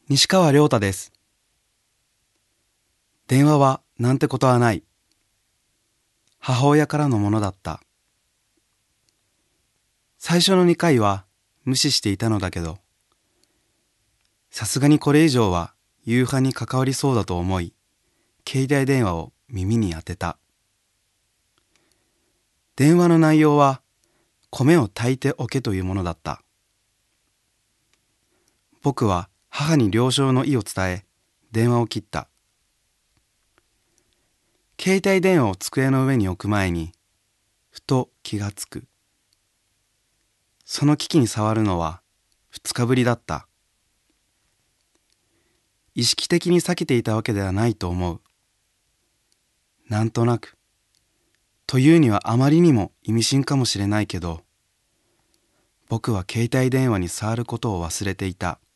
西川亮太です。電話はなんてことはない。母親からのものだった。最初の2回は無視していたのだけど、さすがにこれ以上は夕飯に関わりそうだと思い、携帯電話を耳に当てた。電話の内容は、米を炊いておけというものだった。僕は母に了承の意を伝え、電話を切った。携帯電話を机の上に置く前に、ふと気がつく。その機器に触るのは2日ぶりだった。意識的に避けていたわけではないと思う。なんとなく。というにはあまりにも意味深かもしれないけど、僕は携帯電話に触ることを忘れていた。